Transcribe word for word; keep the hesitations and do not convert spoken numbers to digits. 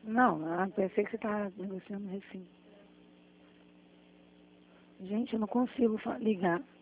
Não, ah, pensei que você estava negociando no Recife. Gente, eu não consigo fa- ligar.